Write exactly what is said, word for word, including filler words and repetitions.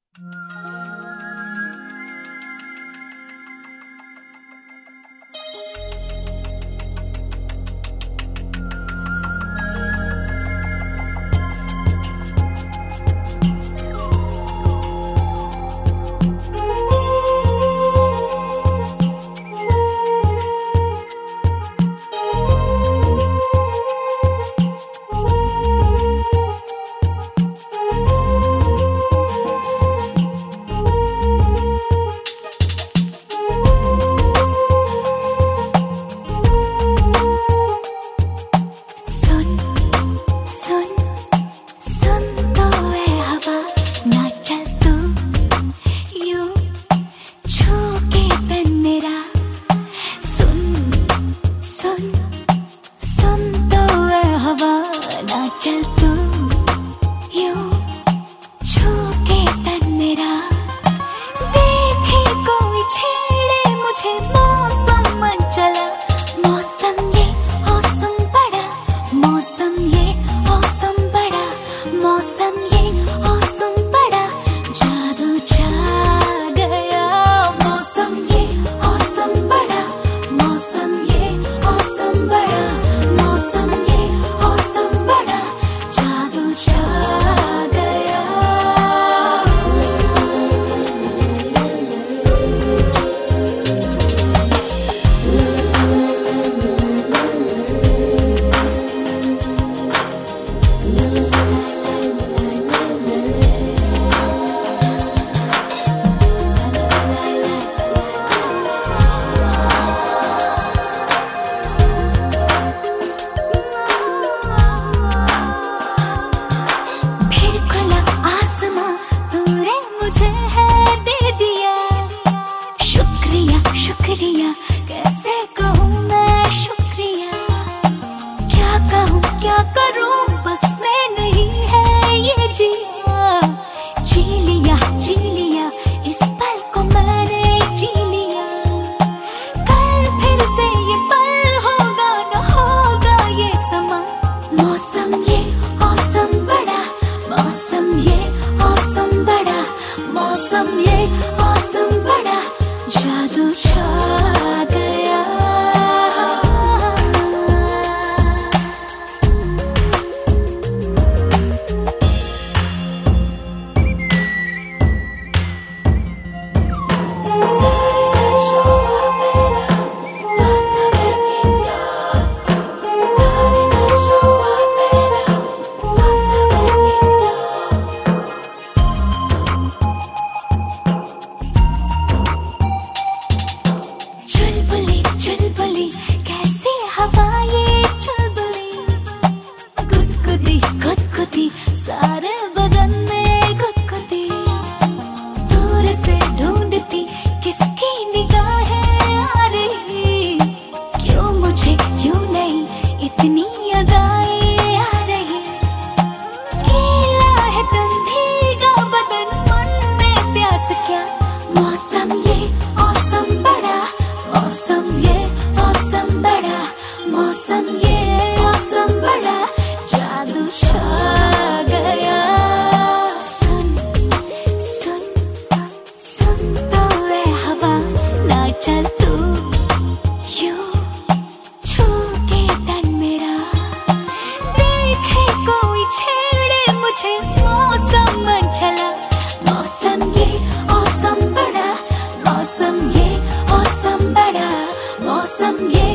चल तू यूं छू के तन मेरा, देखे कोई छेड़े मुझे मौसम मन चला। मौसम ये औसम बड़ा, मौसम ये औसम बड़ा, मौसम ये औसम बड़ा, जादू छा गया। मौसम ये औसम बड़ा, मौसम ये औसम बड़ा, मौसम ये औसम बड़ा, जादू छा गया। फिर खुला आसमां तूने मुझे है दे दिया। शुक्रिया शुक्रिया कैसे कहूँ मैं शुक्रिया। क्या कहूँ क्या करूँ बस में नहीं है ये जिया। जी लिया जी लिया इस पल को मैंने जी लिया। कल फिर से ये पल होगा न होगा ये समा। मौसम ये औसम बड़ा, मौसम ये औसम बड़ा, मौसम ये औसम बड़ा, जादू छा गया। चुलबुली चुलबुली कैसी हवा ये चुलबुली। गुदगुदी गुदगुदी सारे बदन में गुदगुदी। दूर से ढूंढती किसकी निगाहें आ रही। क्यों मुझे क्यों नहीं इतनी अदाएं आ रही। गीला है तन भीगा बदन मन में प्यास क्या। मौसम ये औसम बड़ा, मौसम ये औसम बड़ा, मौसम ये औसम बड़ा, जादू छा गया। सुन सुन सुन तो ए हवा ना चल तू यूं छू के तन मेरा। देखे कोई छेड़े मुझे मौसम मन चला। मौसम ये औसम बड़ा, मौसम ये औसम बड़ा, मौसम ये